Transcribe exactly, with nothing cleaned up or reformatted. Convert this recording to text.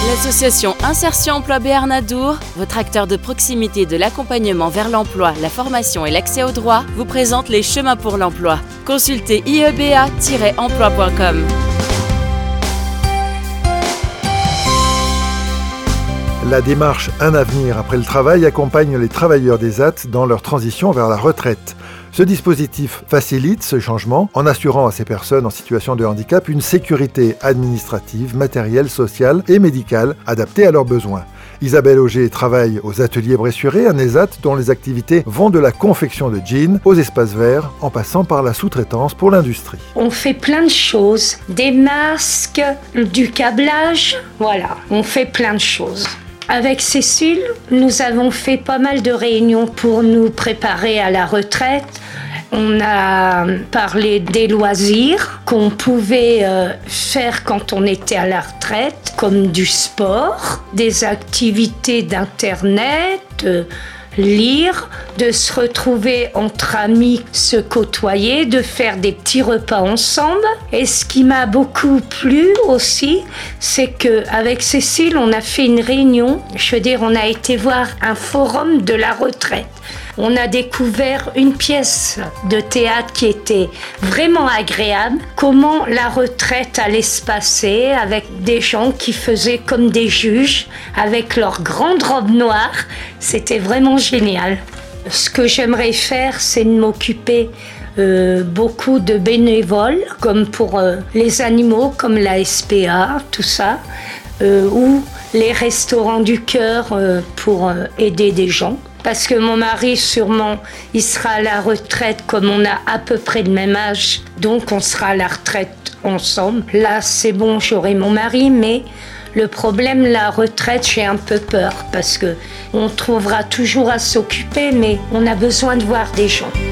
L'association Insertion Emploi Béarn Adour, votre acteur de proximité de l'accompagnement vers l'emploi, la formation et l'accès aux droits, vous présente les chemins pour l'emploi. Consultez i e b a tiret emploi point com. La démarche Un avenir après le travail accompagne les travailleurs des A T dans leur transition vers la retraite. Ce dispositif facilite ce changement en assurant à ces personnes en situation de handicap une sécurité administrative, matérielle, sociale et médicale adaptée à leurs besoins. Isabelle Auger travaille aux ateliers Bressuret, un E S A T dont les activités vont de la confection de jeans aux espaces verts en passant par la sous-traitance pour l'industrie. On fait plein de choses, des masques, du câblage, voilà, on fait plein de choses. Avec Cécile, nous avons fait pas mal de réunions pour nous préparer à la retraite. On a parlé des loisirs qu'on pouvait euh, faire quand on était à la retraite, comme du sport, des activités d'internet, euh, lire, de se retrouver entre amis, se côtoyer, de faire des petits repas ensemble. Et ce qui m'a beaucoup plu aussi, c'est qu'avec Cécile, on a fait une réunion. Je veux dire, on a été voir un forum de la retraite. On a découvert une pièce de théâtre qui était vraiment agréable. Comment la retraite allait se passer avec des gens qui faisaient comme des juges, avec leurs grandes robes noires. C'était vraiment génial. Ce que j'aimerais faire, c'est de m'occuper euh, beaucoup de bénévoles, comme pour euh, les animaux, comme la S P A, tout ça, euh, ou les restaurants du cœur euh, pour euh, aider des gens. Parce que mon mari, sûrement, il sera à la retraite comme on a à peu près le même âge. Donc, on sera à la retraite ensemble. Là, c'est bon, j'aurai mon mari, mais le problème, la retraite, j'ai un peu peur. Parce qu'on trouvera toujours à s'occuper, mais on a besoin de voir des gens.